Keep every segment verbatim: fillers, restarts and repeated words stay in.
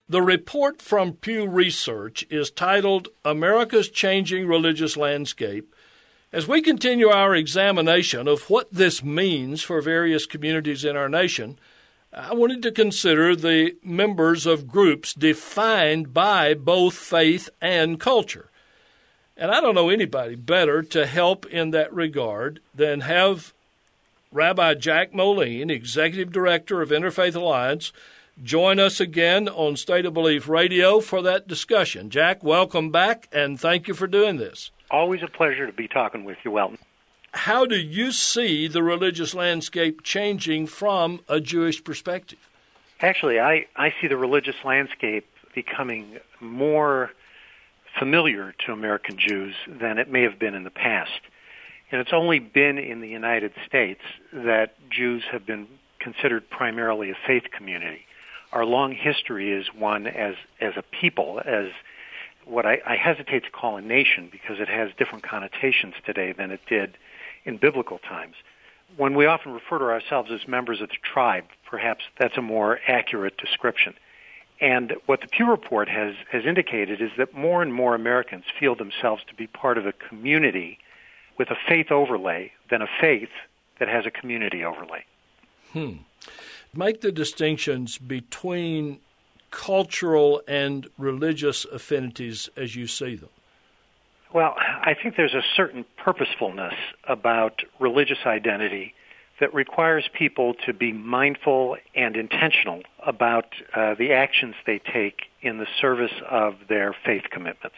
The report from Pew Research is titled America's Changing Religious Landscape. As we continue our examination of what this means for various communities in our nation, I wanted to consider the members of groups defined by both faith and culture. And I don't know anybody better to help in that regard than have Rabbi Jack Moline, Executive Director of Interfaith Alliance, join us again on State of Belief Radio for that discussion. Jack, welcome back, and thank you for doing this. Always a pleasure to be talking with you, Welton. How do you see the religious landscape changing from a Jewish perspective? Actually, I, I see the religious landscape becoming more familiar to American Jews than it may have been in the past. And it's only been in the United States that Jews have been considered primarily a faith community. Our long history is one as, as a people, as what I, I hesitate to call a nation because it has different connotations today than it did in biblical times. When we often refer to ourselves as members of the tribe, perhaps that's a more accurate description. And what the Pew Report has, has indicated is that more and more Americans feel themselves to be part of a community with a faith overlay than a faith that has a community overlay. Hmm. Make the distinctions between cultural and religious affinities as you see them. Well, I think there's a certain purposefulness about religious identity that requires people to be mindful and intentional about uh, the actions they take in the service of their faith commitments.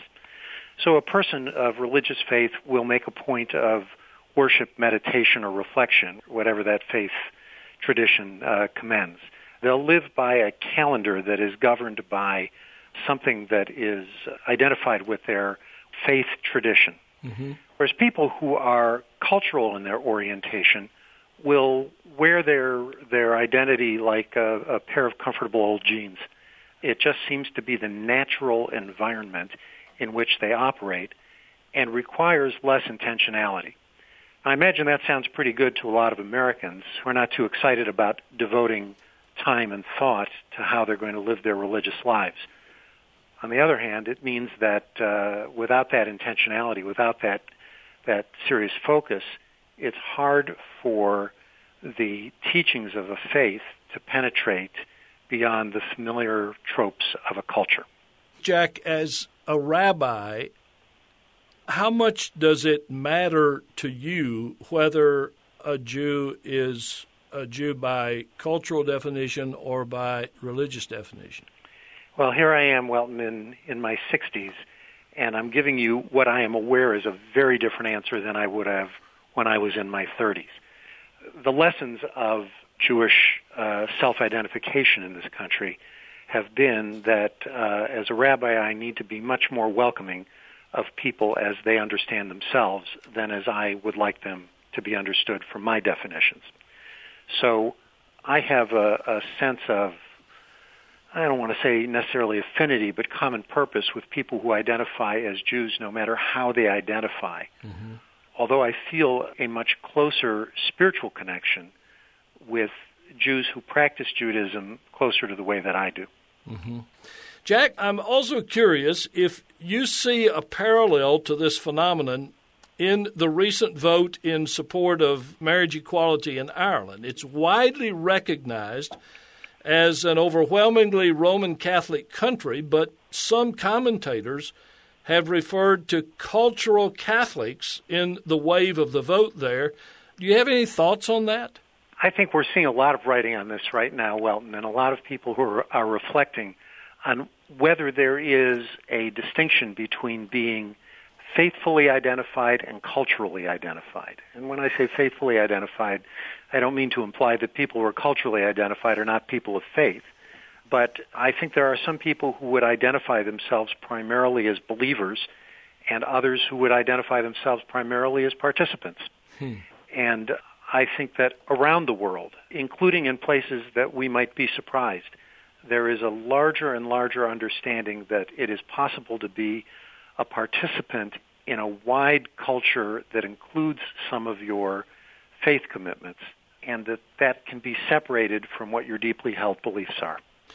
So a person of religious faith will make a point of worship, meditation, or reflection, whatever that faith tradition uh, commends. They'll live by a calendar that is governed by something that is identified with their faith tradition. Mm-hmm. Whereas people who are cultural in their orientation will wear their their identity like a, a pair of comfortable old jeans. It just seems to be the natural environment in which they operate and requires less intentionality. I imagine that sounds pretty good to a lot of Americans who are not too excited about devoting time and thought to how they're going to live their religious lives. On the other hand, it means that uh, without that intentionality, without that that serious focus, it's hard for the teachings of a faith to penetrate beyond the familiar tropes of a culture. Jack, as a rabbi, how much does it matter to you whether a Jew is a Jew by cultural definition or by religious definition? Well, here I am, Welton, in, in my sixties, and I'm giving you what I am aware is a very different answer than I would have when I was in my thirties. The lessons of Jewish uh, self-identification in this country have been that uh, as a rabbi, I need to be much more welcoming of people as they understand themselves than as I would like them to be understood from my definitions. So I have a, a sense of, I don't want to say necessarily affinity, but common purpose with people who identify as Jews no matter how they identify. Mm-hmm. Although I feel a much closer spiritual connection with Jews who practice Judaism closer to the way that I do. Mm-hmm. Jack, I'm also curious if you see a parallel to this phenomenon in the recent vote in support of marriage equality in Ireland. It's widely recognized as an overwhelmingly Roman Catholic country, but some commentators have referred to cultural Catholics in the wave of the vote there. Do you have any thoughts on that? I think we're seeing a lot of writing on this right now, Welton, and a lot of people who are, are reflecting on whether there is a distinction between being faithfully identified and culturally identified. And when I say faithfully identified, I don't mean to imply that people who are culturally identified are not people of faith. But I think there are some people who would identify themselves primarily as believers and others who would identify themselves primarily as participants. Hmm. And I think that around the world, including in places that we might be surprised, there is a larger and larger understanding that it is possible to be a participant in a wide culture that includes some of your faith commitments, and that that can be separated from what your deeply held beliefs are.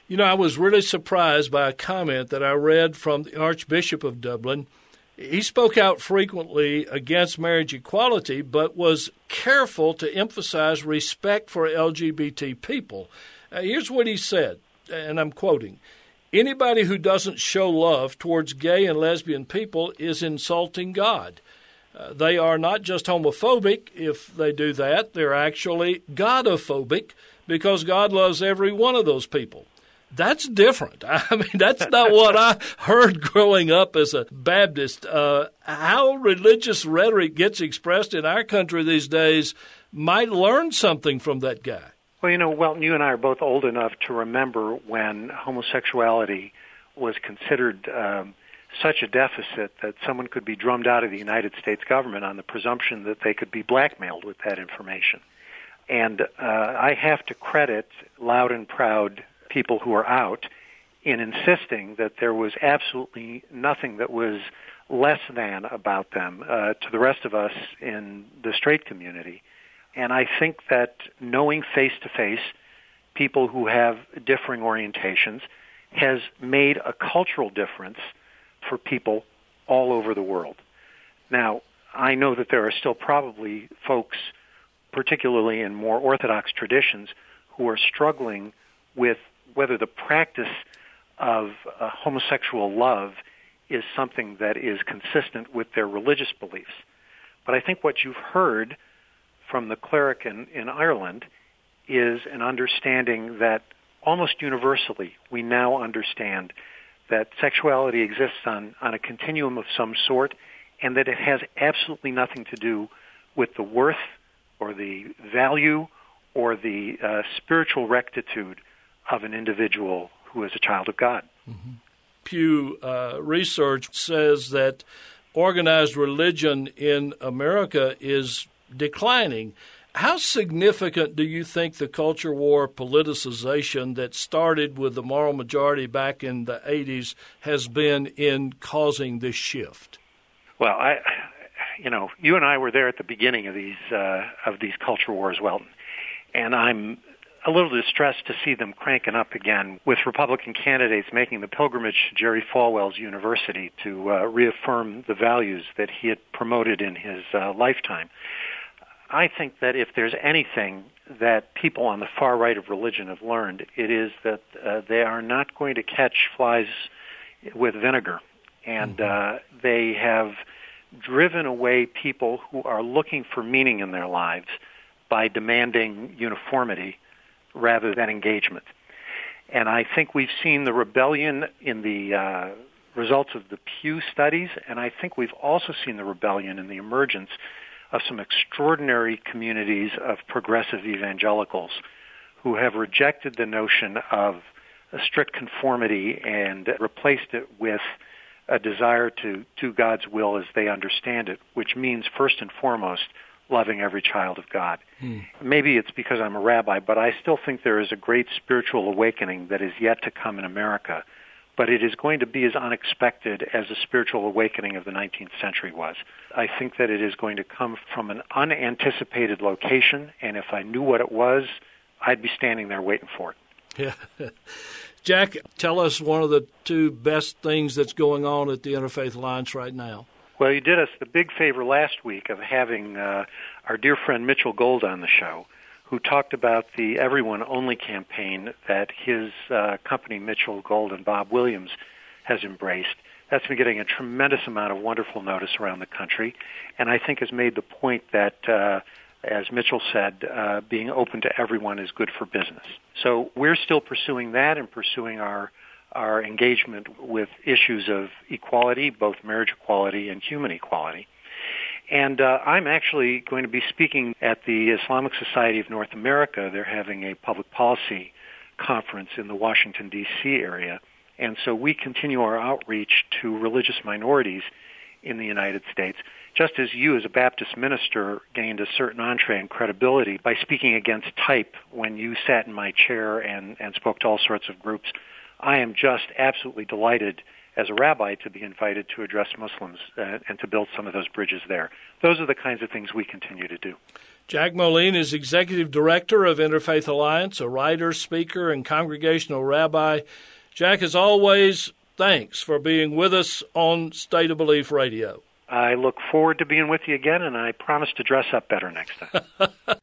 You know, I was really surprised by a comment that I read from the Archbishop of Dublin. He spoke out frequently against marriage equality, but was careful to emphasize respect for L G B T people. Uh, here's what he said, and I'm quoting, "Anybody who doesn't show love towards gay and lesbian people is insulting God. Uh, they are not just homophobic. If they do that, they're actually Godophobic because God loves every one of those people." That's different. I mean, that's not what I heard growing up as a Baptist. Uh, how religious rhetoric gets expressed in our country these days might learn something from that guy. Well, you know, Welton, you and I are both old enough to remember when homosexuality was considered um, such a deficit that someone could be drummed out of the United States government on the presumption that they could be blackmailed with that information. And uh, I have to credit loud and proud people who are out in insisting that there was absolutely nothing that was less than about them uh, to the rest of us in the straight community. And I think that knowing face-to-face people who have differing orientations has made a cultural difference for people all over the world. Now, I know that there are still probably folks, particularly in more orthodox traditions, who are struggling with whether the practice of uh, homosexual love is something that is consistent with their religious beliefs. But I think what you've heard from the cleric in, in Ireland is an understanding that almost universally we now understand that sexuality exists on, on a continuum of some sort and that it has absolutely nothing to do with the worth or the value or the uh, spiritual rectitude of an individual who is a child of God. Mm-hmm. Pew uh, Research says that organized religion in America is declining. How significant do you think the culture war politicization that started with the moral majority back in the eighties has been in causing this shift? Well, I, you know, you and I were there at the beginning of these uh, of these culture wars, Welton, and I'm a little distressed to see them cranking up again with Republican candidates making the pilgrimage to Jerry Falwell's university to uh, reaffirm the values that he had promoted in his uh, lifetime. I think that if there's anything that people on the far right of religion have learned, it is that uh, they are not going to catch flies with vinegar. And mm-hmm. uh, they have driven away people who are looking for meaning in their lives by demanding uniformity rather than engagement. And I think we've seen the rebellion in the uh, results of the Pew studies, and I think we've also seen the rebellion in the emergence of some extraordinary communities of progressive evangelicals who have rejected the notion of a strict conformity and replaced it with a desire to do God's will as they understand it, which means first and foremost loving every child of God. Hmm. Maybe it's because I'm a rabbi, but I still think there is a great spiritual awakening that is yet to come in America, but it is going to be as unexpected as the spiritual awakening of the nineteenth century was. I think that it is going to come from an unanticipated location, and if I knew what it was, I'd be standing there waiting for it. Yeah. Jack, tell us one of the two best things that's going on at the Interfaith Alliance right now. Well, you did us the big favor last week of having uh, our dear friend Mitchell Gold on the show, who talked about the Everyone Only campaign that his uh, company, Mitchell Gold and Bob Williams, has embraced. That's been getting a tremendous amount of wonderful notice around the country, and I think has made the point that, uh, as Mitchell said, uh, being open to everyone is good for business. So we're still pursuing that and pursuing our our engagement with issues of equality, both marriage equality and human equality. And uh, I'm actually going to be speaking at the Islamic Society of North America. They're having a public policy conference in the Washington, D C area. And so we continue our outreach to religious minorities in the United States, just as you as a Baptist minister gained a certain entree and credibility by speaking against type when you sat in my chair and, and spoke to all sorts of groups. I am just absolutely delighted as a rabbi to be invited to address Muslims uh, and to build some of those bridges there. Those are the kinds of things we continue to do. Jack Moline is Executive Director of Interfaith Alliance, a writer, speaker, and congregational rabbi. Jack, as always, thanks for being with us on State of Belief Radio. I look forward to being with you again, and I promise to dress up better next time.